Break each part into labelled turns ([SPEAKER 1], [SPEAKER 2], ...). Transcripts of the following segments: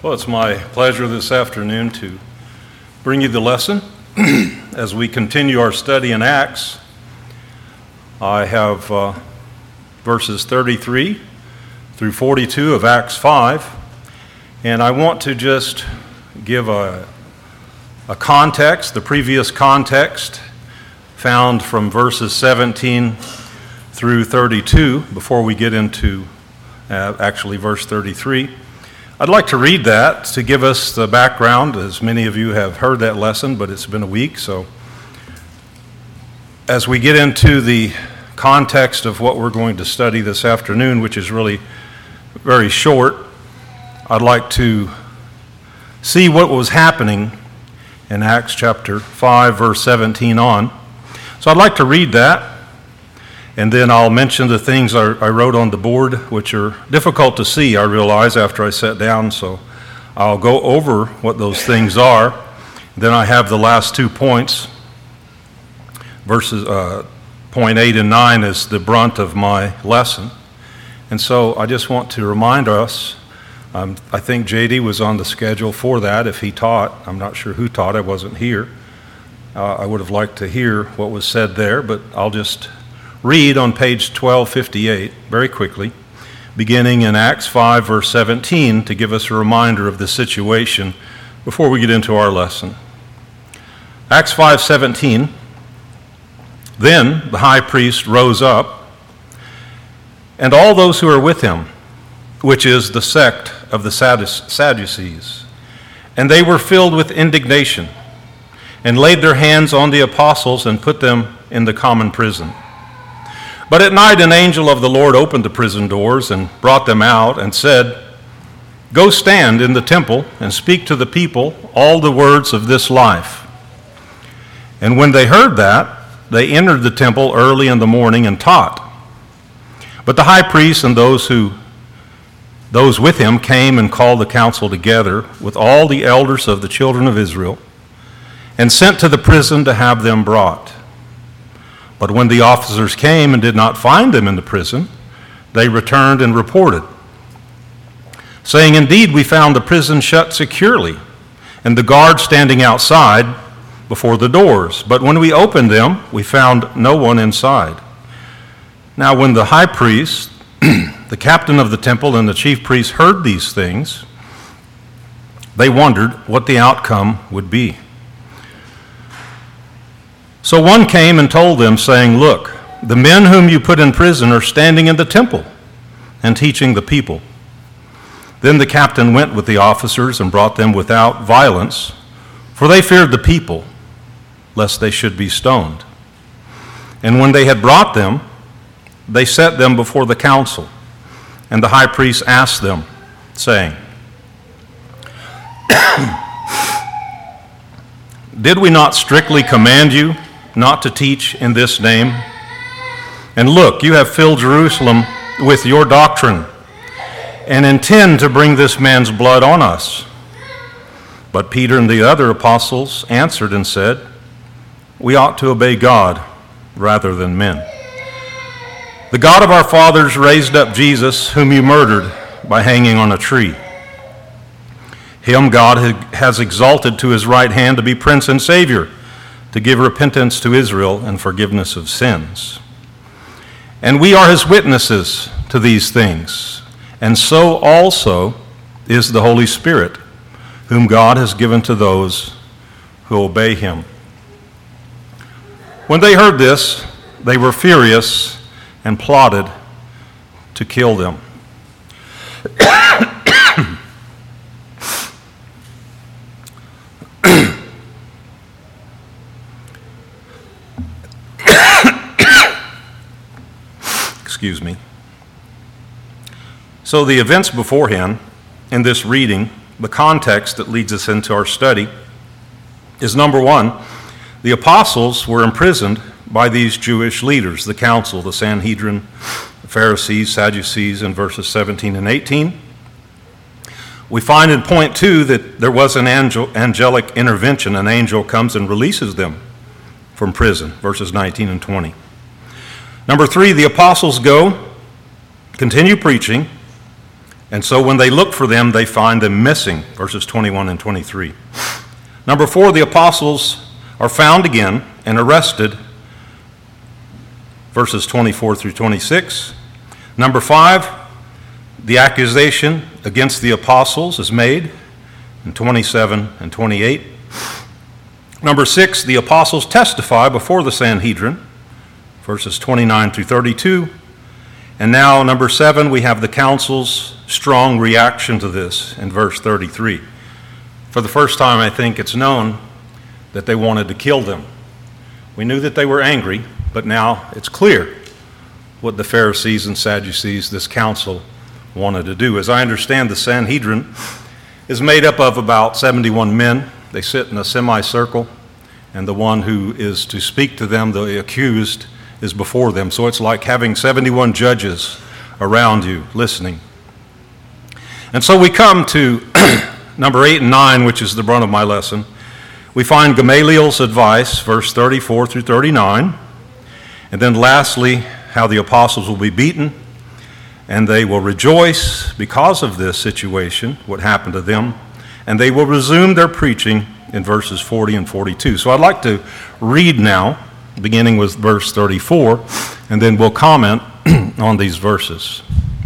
[SPEAKER 1] Well, it's my pleasure this afternoon to bring you the lesson. As we continue our study in Acts, I have verses 33 through 42 of Acts 5, and I want to just give a context, the previous context found from verses 17 through 32 before we get into actually verse 33. I'd like to read that to give us the background, as many of you have heard that lesson, but it's been a week. So as we get into the context of what we're going to study this afternoon, which is really very short, I'd like to see what was happening in Acts chapter 5, verse 17 on. So I'd like to read that, and then I'll mention the things I wrote on the board, which are difficult to see, I realize, after I sat down. So I'll go over what those things are. Then I have the last 2 points. Verses point 8 and 9 is the brunt of my lesson. And so I just want to remind us, I think J.D. was on the schedule for that if he taught. I'm not sure who taught. I wasn't here. I would have liked to hear what was said there, but I'll just read on page 1258 very quickly, beginning in Acts 5, verse 17, to give us a reminder of the situation before we get into our lesson. Acts 5:17, then the high priest rose up, and all those who were with him, which is the sect of the Sadducees, and they were filled with indignation, and laid their hands on the apostles and put them in the common prison. But at night an angel of the Lord opened the prison doors and brought them out and said, "Go stand in the temple and speak to the people all the words of this life." And when they heard that, they entered the temple early in the morning and taught. But the high priest and those with him came and called the council together with all the elders of the children of Israel and sent to the prison to have them brought. But when the officers came and did not find them in the prison, they returned and reported, saying, "Indeed, we found the prison shut securely, and the guards standing outside before the doors. But when we opened them, we found no one inside." Now when the high priest, the captain of the temple, and the chief priests heard these things, they wondered what the outcome would be. So one came and told them, saying, "Look, the men whom you put in prison are standing in the temple and teaching the people." Then the captain went with the officers and brought them without violence, for they feared the people, lest they should be stoned. And when they had brought them, they set them before the council. And the high priest asked them, saying, "Did we not strictly command you not to teach in this name? And look, you have filled Jerusalem with your doctrine and intend to bring this man's blood on us." But Peter and the other apostles answered and said, "We ought to obey God rather than men. The God of our fathers raised up Jesus, whom you murdered by hanging on a tree. Him God has exalted to his right hand to be Prince and Savior, to give repentance to Israel and forgiveness of sins. And we are his witnesses to these things, and so also is the Holy Spirit, whom God has given to those who obey him." When they heard this, they were furious and plotted to kill them. Excuse me. So the events beforehand in this reading, the context that leads us into our study, is number one, the apostles were imprisoned by these Jewish leaders, the council, the Sanhedrin, the Pharisees, Sadducees, in verses 17 and 18. We find in point 2 that there was an angelic intervention. An angel comes and releases them from prison, verses 19 and 20. Number 3, the apostles go, continue preaching, And so when they look for them, they find them missing, verses 21 and 23. Number 4, the apostles are found again and arrested, verses 24 through 26. Number 5, the accusation against the apostles is made in 27 and 28. Number 6, the apostles testify before the Sanhedrin, verses 29 through 32. And now, number 7, we have the council's strong reaction to this in verse 33. For the first time, I think it's known that they wanted to kill them. We knew that they were angry, but now it's clear what the Pharisees and Sadducees, this council, wanted to do. As I understand, the Sanhedrin is made up of about 71 men. They sit in a semicircle, and the one who is to speak to them, the accused, is before them. So it's like having 71 judges around you listening. And so we come to number 8 and 9, which is the brunt of my lesson. We find Gamaliel's advice, verse 34 through 39. And then lastly, how the apostles will be beaten, and they will rejoice because of this situation, what happened to them, and they will resume their preaching in verses 40 and 42. So I'd like to read now, beginning with verse 34, and then we'll comment on these verses.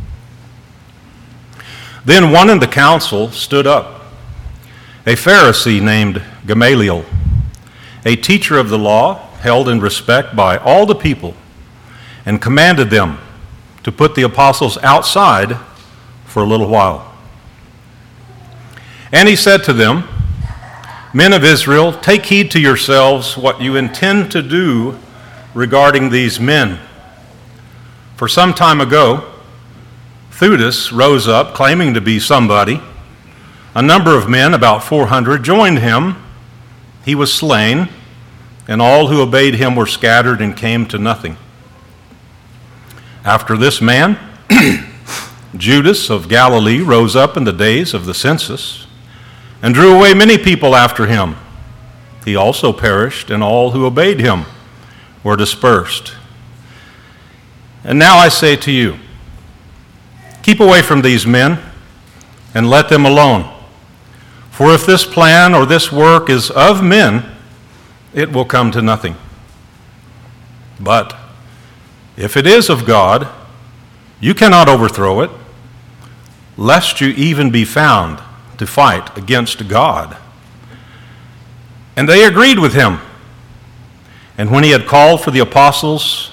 [SPEAKER 1] Then one in the council stood up, a Pharisee named Gamaliel, a teacher of the law, held in respect by all the people, and commanded them to put the apostles outside for a little while. And he said to them, "Men of Israel, take heed to yourselves what you intend to do regarding these men. For some time ago, Theudas rose up, claiming to be somebody. A number of men, about 400, joined him. He was slain, and all who obeyed him were scattered and came to nothing. After this man, Judas of Galilee rose up in the days of the census and drew away many people after him. He also perished, and all who obeyed him were dispersed. And now I say to you, keep away from these men and let them alone. For if this plan or this work is of men, it will come to nothing. But if it is of God, you cannot overthrow it, lest you even be found to fight against God." And they agreed with him. And when they had called for the apostles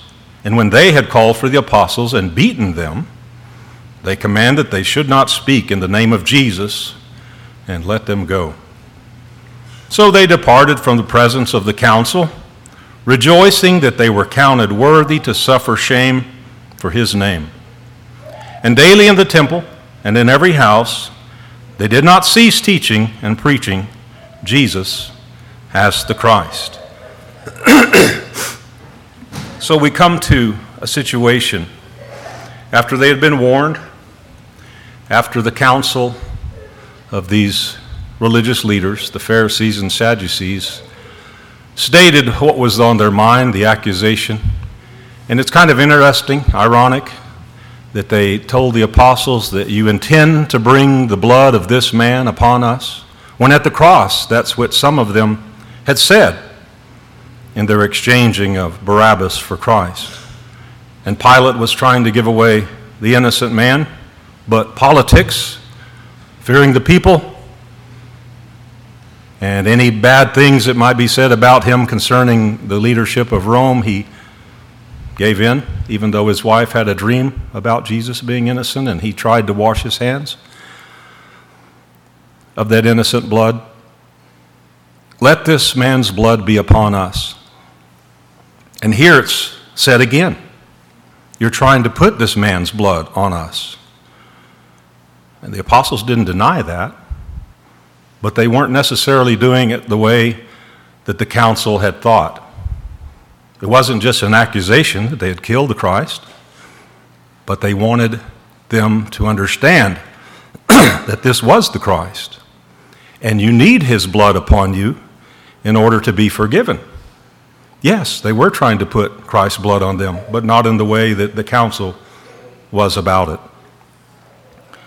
[SPEAKER 1] and beaten them, they commanded they should not speak in the name of Jesus, and let them go. So they departed from the presence of the council, rejoicing that they were counted worthy to suffer shame for his name. And daily in the temple and in every house, they did not cease teaching and preaching Jesus as the Christ. So we come to a situation after they had been warned, after the council of these religious leaders, the Pharisees and Sadducees, stated what was on their mind, the accusation. And it's kind of interesting, ironic, that they told the apostles that you intend to bring the blood of this man upon us, when at the cross, that's what some of them had said in their exchanging of Barabbas for Christ. And Pilate was trying to give away the innocent man, but politics, fearing the people, and any bad things that might be said about him concerning the leadership of Rome, he gave in, even though his wife had a dream about Jesus being innocent, and he tried to wash his hands of that innocent blood. Let this man's blood be upon us. And here it's said again, you're trying to put this man's blood on us. And the apostles didn't deny that, but they weren't necessarily doing it the way that the council had thought. It wasn't just an accusation that they had killed the Christ, but they wanted them to understand that this was the Christ. And you need his blood upon you in order to be forgiven. Yes, they were trying to put Christ's blood on them, but not in the way that the council was about it.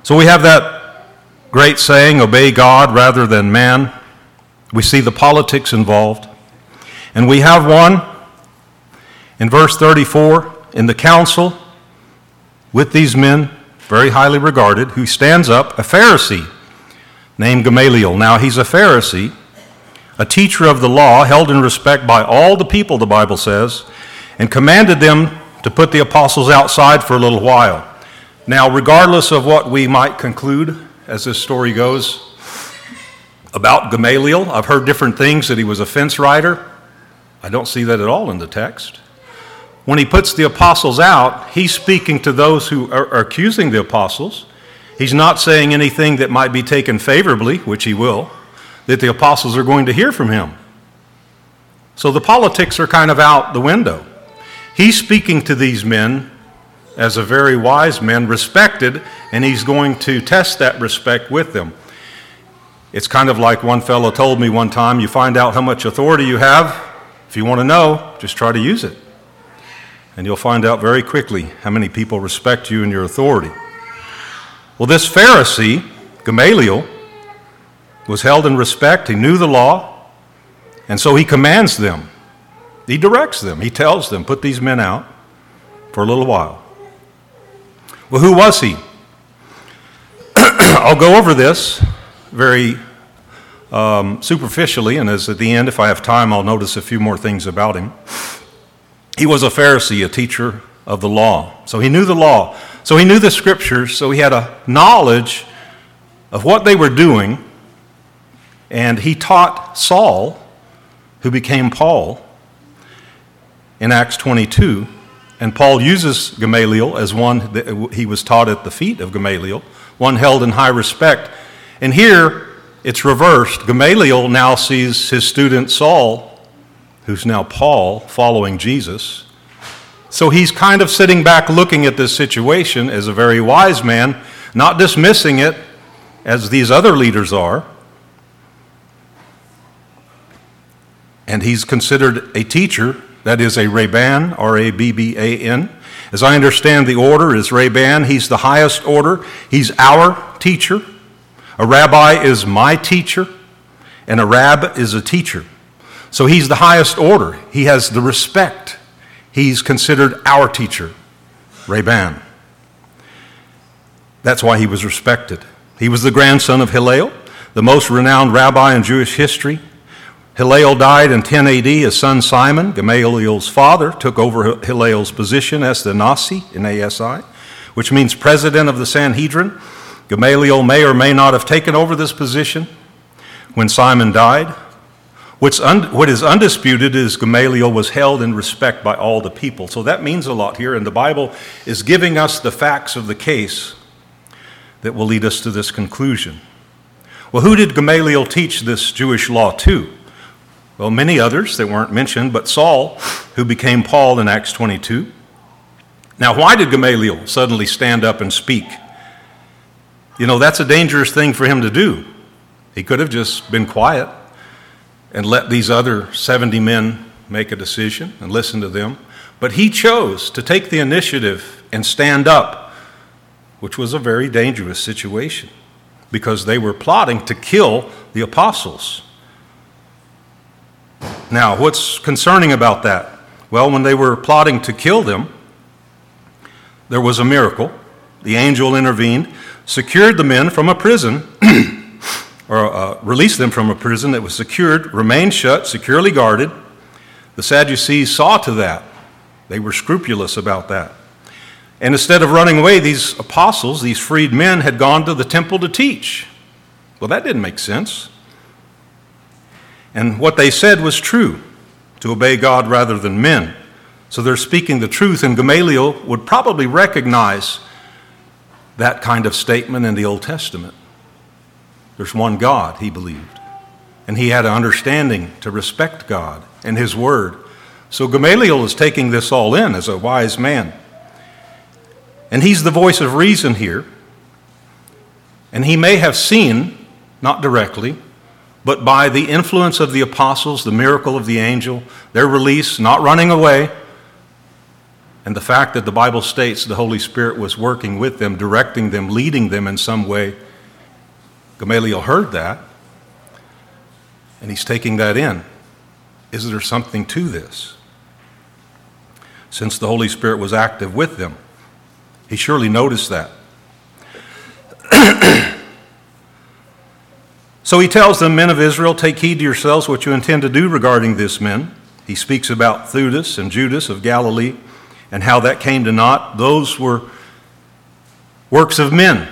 [SPEAKER 1] So we have that great saying, obey God rather than man. We see the politics involved. And we have one in verse 34, in the council with these men, very highly regarded, who stands up, a Pharisee named Gamaliel. Now he's a Pharisee, a teacher of the law, held in respect by all the people, the Bible says, and commanded them to put the apostles outside for a little while. Now, regardless of what we might conclude as this story goes about Gamaliel, I've heard different things, that he was a fence rider. I don't see that at all in the text. When he puts the apostles out, he's speaking to those who are accusing the apostles. He's not saying anything that might be taken favorably, which he will, that the apostles are going to hear from him. So the politics are kind of out the window. He's speaking to these men as a very wise man, respected, and he's going to test that respect with them. It's kind of like one fellow told me one time, you find out how much authority you have. If you want to know, just try to use it. And you'll find out very quickly how many people respect you and your authority. Well, this Pharisee, Gamaliel, was held in respect. He knew the law, and so he commands them. He directs them. He tells them, put these men out for a little while. Well, who was he? I'll go over this very superficially, and as at the end, if I have time, I'll notice a few more things about him. He was a Pharisee, a teacher of the law. So he knew the law. So he knew the scriptures. So he had a knowledge of what they were doing. And he taught Saul, who became Paul, in Acts 22. And Paul uses Gamaliel as one that he was taught at the feet of Gamaliel, one held in high respect. And here it's reversed. Gamaliel now sees his student Saul, who's now Paul, following Jesus. So he's kind of sitting back looking at this situation as a very wise man, not dismissing it as these other leaders are. And he's considered a teacher, that is a Rabban, R-A-B-B-A-N. As I understand the order is Rabban, he's the highest order. He's our teacher. A rabbi is my teacher, and a rab is a teacher. So he's the highest order. He has the respect. He's considered our teacher, Rabban. That's why he was respected. He was the grandson of Hillel, the most renowned rabbi in Jewish history. Hillel died in 10 AD. His son Simon, Gamaliel's father, took over Hillel's position as the Nasi, N-A-S-I, which means president of the Sanhedrin. Gamaliel may or may not have taken over this position when Simon died. What is undisputed is Gamaliel was held in respect by all the people. So that means a lot here, and the Bible is giving us the facts of the case that will lead us to this conclusion. Well, who did Gamaliel teach this Jewish law to? Well, many others that weren't mentioned, but Saul, who became Paul in Acts 22. Now, why did Gamaliel suddenly stand up and speak? You know, that's a dangerous thing for him to do. He could have just been quiet and let these other 70 men make a decision and listen to them. But he chose to take the initiative and stand up, which was a very dangerous situation because they were plotting to kill the apostles. Now, what's concerning about that? Well, when they were plotting to kill them, there was a miracle. The angel intervened, secured the men from a prison, or released them from a prison that was secured, remained shut, securely guarded. The Sadducees saw to that. They were scrupulous about that. And instead of running away, these apostles, these freed men, had gone to the temple to teach. Well, that didn't make sense. And what they said was true, to obey God rather than men. So they're speaking the truth, and Gamaliel would probably recognize that kind of statement in the Old Testament. There's one God, he believed. And he had an understanding to respect God and his word. So Gamaliel is taking this all in as a wise man. And he's the voice of reason here. And he may have seen, not directly, but by the influence of the apostles, the miracle of the angel, their release, not running away, And the fact that the Bible states the Holy Spirit was working with them, directing them, leading them in some way, Gamaliel heard that, and he's taking that in. Is there something to this? Since the Holy Spirit was active with them, he surely noticed that. So he tells them, men of Israel, take heed to yourselves what you intend to do regarding this men. He speaks about Theudas and Judas of Galilee and how that came to naught. Those were works of men.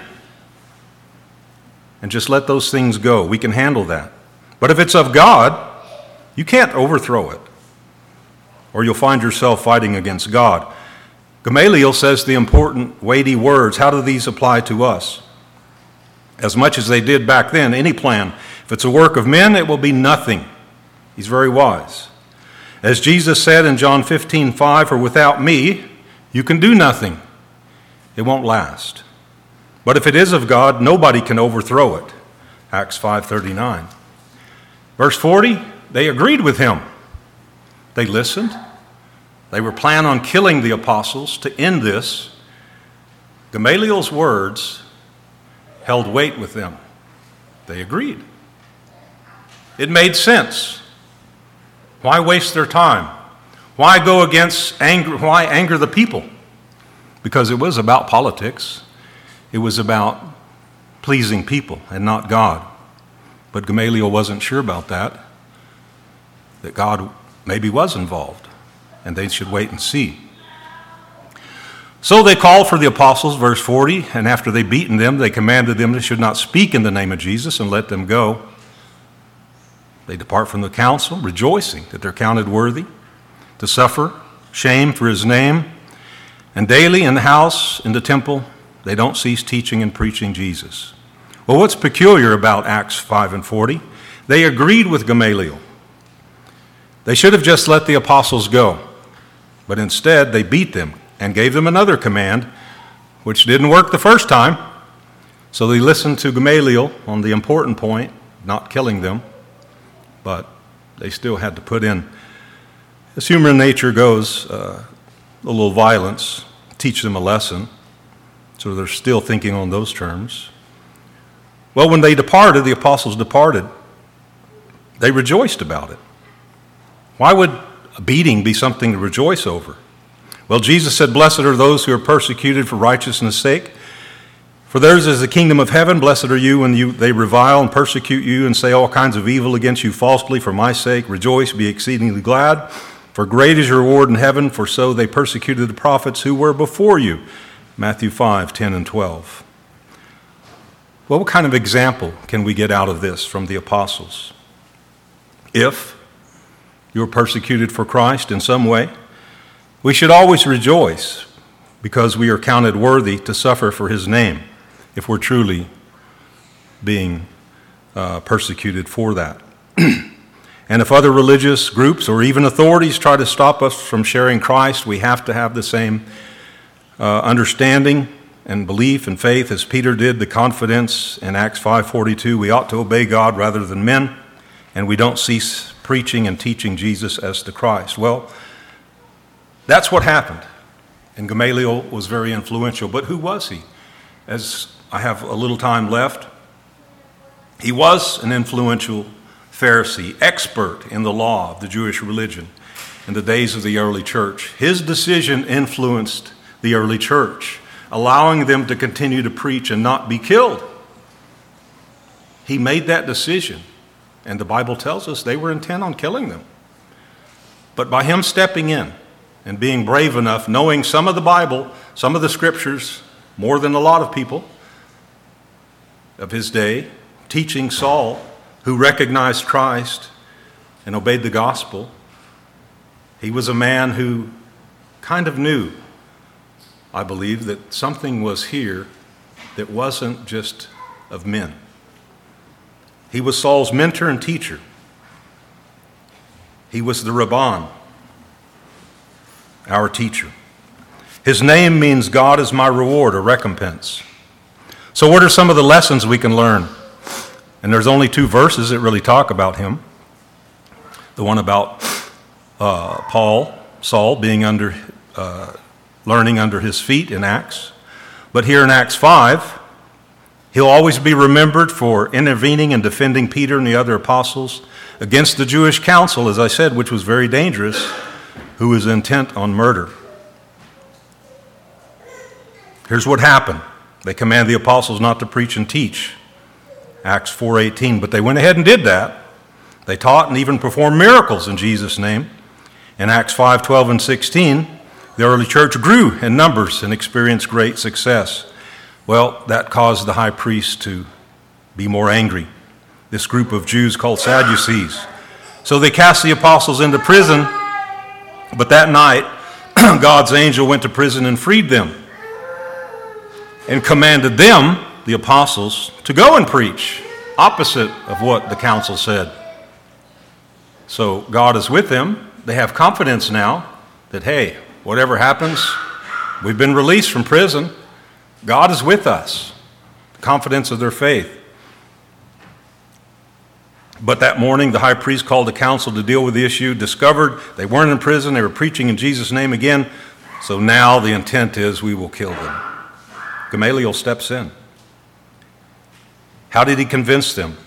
[SPEAKER 1] And just let those things go. We can handle that. But if it's of God, you can't overthrow it, or you'll find yourself fighting against God. Gamaliel says the important, weighty words. How do these apply to us? As much as they did back then, any plan, if it's a work of men, it will be nothing. He's very wise. As Jesus said in John 15:5, for without me, you can do nothing. It won't last. But if it is of God, nobody can overthrow it. Acts 5:39. Verse 40, they agreed with him. They listened. They were planning on killing the apostles to end this. Gamaliel's words held weight with them. They agreed. It made sense. Why waste their time? Why go against anger? Why anger the people? Because it was about politics. It was about pleasing people and not God. But Gamaliel wasn't sure about that God maybe was involved, and they should wait and see. So they called for the apostles, verse 40, and after they beaten them, they commanded them they should not speak in the name of Jesus and let them go. They depart from the council, rejoicing that they're counted worthy to suffer shame for his name. And daily in the house, in the temple, they don't cease teaching and preaching Jesus. Well, what's peculiar about Acts 5 and 40? They agreed with Gamaliel. They should have just let the apostles go, but instead they beat them and gave them another command, which didn't work the first time. So they listened to Gamaliel on the important point, not killing them, but they still had to put in, as human nature goes, a little violence, teach them a lesson. So they're still thinking on those terms. Well, when they departed, the apostles departed, they rejoiced about it. Why would a beating be something to rejoice over? Well, Jesus said, blessed are those who are persecuted for righteousness' sake, for theirs is the kingdom of heaven. Blessed are you when they revile and persecute you and say all kinds of evil against you falsely for my sake. Rejoice, be exceedingly glad, for great is your reward in heaven, for so they persecuted the prophets who were before you. Matthew 5, 10 and 12. Well, what kind of example can we get out of this from the apostles? If you're persecuted for Christ in some way, we should always rejoice because we are counted worthy to suffer for his name if we're truly being persecuted for that. And if other religious groups or even authorities try to stop us from sharing Christ, we have to have the same understanding and belief and faith as Peter did, the confidence in Acts 5:42. We ought to obey God rather than men, and we don't cease preaching and teaching Jesus as the Christ. Well, that's what happened. And Gamaliel was very influential. But who was he? As I have a little time left, he was an influential Pharisee, expert in the law of the Jewish religion in the days of the early church. His decision influenced the early church, allowing them to continue to preach and not be killed. He made that decision, and the Bible tells us they were intent on killing them. But by him stepping in and being brave enough, knowing some of the Bible, some of the scriptures, more than a lot of people of his day, teaching Saul, who recognized Christ and obeyed the gospel, he was a man who kind of knew, I believe, that something was here that wasn't just of men. He was Saul's mentor and teacher. He was the Rabban, our teacher. His name means God is my reward or recompense. So what are some of the lessons we can learn? And there's only 2 verses that really talk about him. The one about Saul being under learning under his feet in Acts. But here in Acts 5, he'll always be remembered for intervening and defending Peter and the other apostles against the Jewish council, as I said, which was very dangerous, who was intent on murder. Here's what happened. They commanded the apostles not to preach and teach, Acts 4:18, but they went ahead and did that. They taught and even performed miracles in Jesus' name. In Acts 5:12 and 16, the early church grew in numbers and experienced great success. Well, that caused the high priest to be more angry, this group of Jews called Sadducees. So they cast the apostles into prison, but that night, God's angel went to prison and freed them and commanded them, the apostles, to go and preach, opposite of what the council said. So God is with them. They have confidence now that, hey, whatever happens, we've been released from prison. God is with us. The confidence of their faith. But that morning, the high priest called the council to deal with the issue, discovered they weren't in prison, they were preaching in Jesus' name again, so now the intent is we will kill them. Gamaliel steps in. How did he convince them?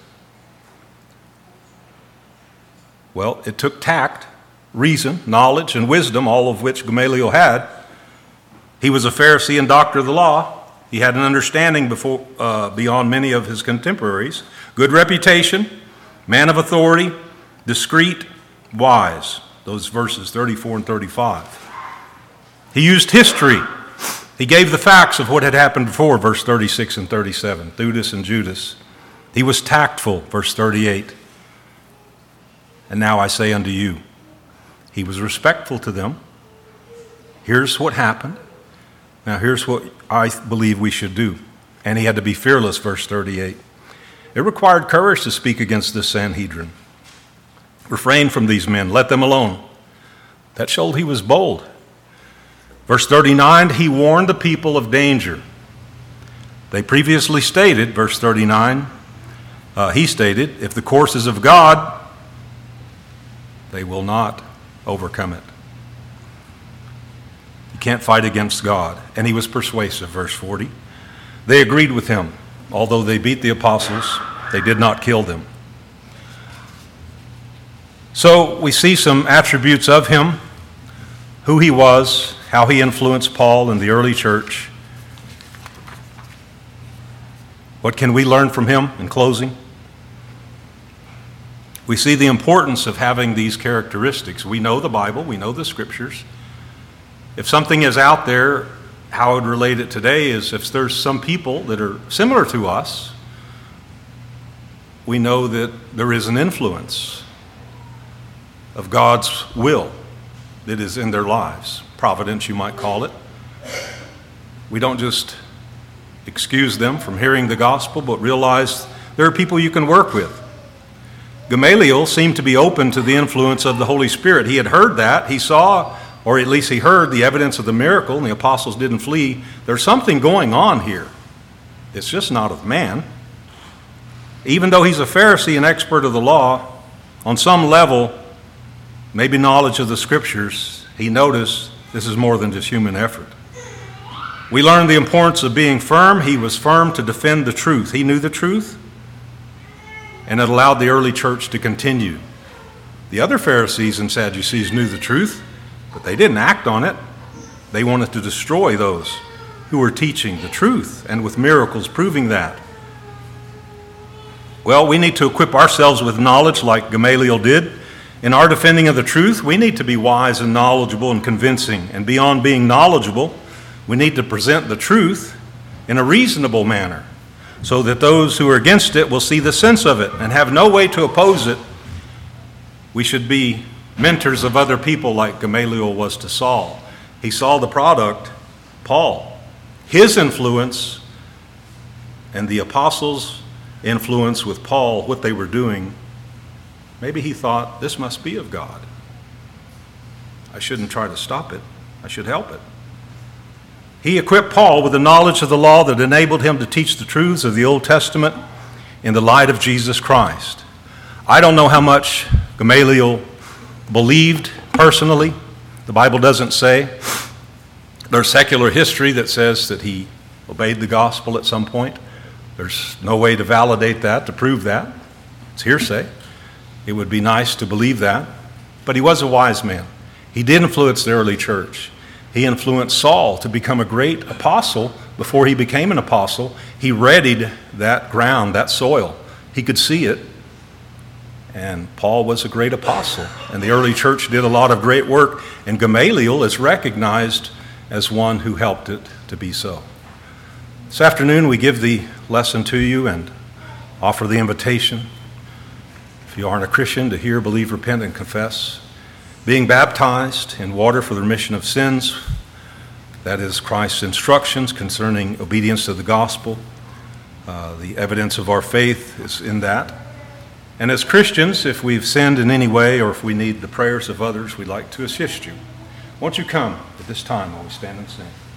[SPEAKER 1] Well, it took tact, reason, knowledge, and wisdom, all of which Gamaliel had. He was a Pharisee and doctor of the law. He had an understanding beyond many of his contemporaries. Good reputation, man of authority, discreet, wise. Those verses 34 and 35. He used history. He gave the facts of what had happened before, verse 36 and 37, Theudas and Judas. He was tactful, verse 38. And now I say unto you. He was respectful to them. Here's what happened. Now here's what I believe we should do. And he had to be fearless, verse 38. It required courage to speak against this Sanhedrin. Refrain from these men, let them alone. That showed he was bold. Verse 39, he warned the people of danger. They previously stated, verse 39, he stated, if the course is of God, they will not overcome it. You can't fight against God. And he was persuasive, verse 40. They agreed with him. Although they beat the apostles, they did not kill them. So we see some attributes of him, who he was, how he influenced Paul and the early church. What can we learn from him in closing? We see the importance of having these characteristics. We know the Bible, we know the scriptures. If something is out there, how I would relate it today is if there's some people that are similar to us, we know that there is an influence of God's will that is in their lives. Providence, you might call it. We don't just excuse them from hearing the gospel, but realize there are people you can work with. Gamaliel seemed to be open to the influence of the Holy Spirit. He had heard that. He saw, or at least he heard, the evidence of the miracle, and the apostles didn't flee. There's something going on here. It's just not of man. Even though he's a Pharisee and expert of the law, on some level, maybe knowledge of the scriptures, he noticed this is more than just human effort. We learned the importance of being firm. He was firm to defend the truth. He knew the truth, and it allowed the early church to continue. The other Pharisees and Sadducees knew the truth, but they didn't act on it. They wanted to destroy those who were teaching the truth, and with miracles proving that. Well, we need to equip ourselves with knowledge like Gamaliel did. In our defending of the truth, we need to be wise and knowledgeable and convincing. And beyond being knowledgeable, we need to present the truth in a reasonable manner so that those who are against it will see the sense of it and have no way to oppose it. We should be mentors of other people like Gamaliel was to Saul. He saw the product, Paul, his influence, and the apostles' influence with Paul, what they were doing. Maybe he thought, this must be of God. I shouldn't try to stop it. I should help it. He equipped Paul with the knowledge of the law that enabled him to teach the truths of the Old Testament in the light of Jesus Christ. I don't know how much Gamaliel believed personally. The Bible doesn't say. There's secular history that says that he obeyed the gospel at some point. There's no way to validate that, to prove that. It's hearsay. It would be nice to believe that. But he was a wise man. He did influence the early church. He influenced Saul to become a great apostle. Before he became an apostle, he readied that ground, that soil. He could see it. And Paul was a great apostle. And the early church did a lot of great work. And Gamaliel is recognized as one who helped it to be so. This afternoon we give the lesson to you and offer the invitation, if you aren't a Christian, to hear, believe, repent, and confess. Being baptized in water for the remission of sins, that is Christ's instructions concerning obedience to the gospel. The evidence of our faith is in that. And as Christians, if we've sinned in any way or if we need the prayers of others, we'd like to assist you. Won't you come at this time while we stand and sing?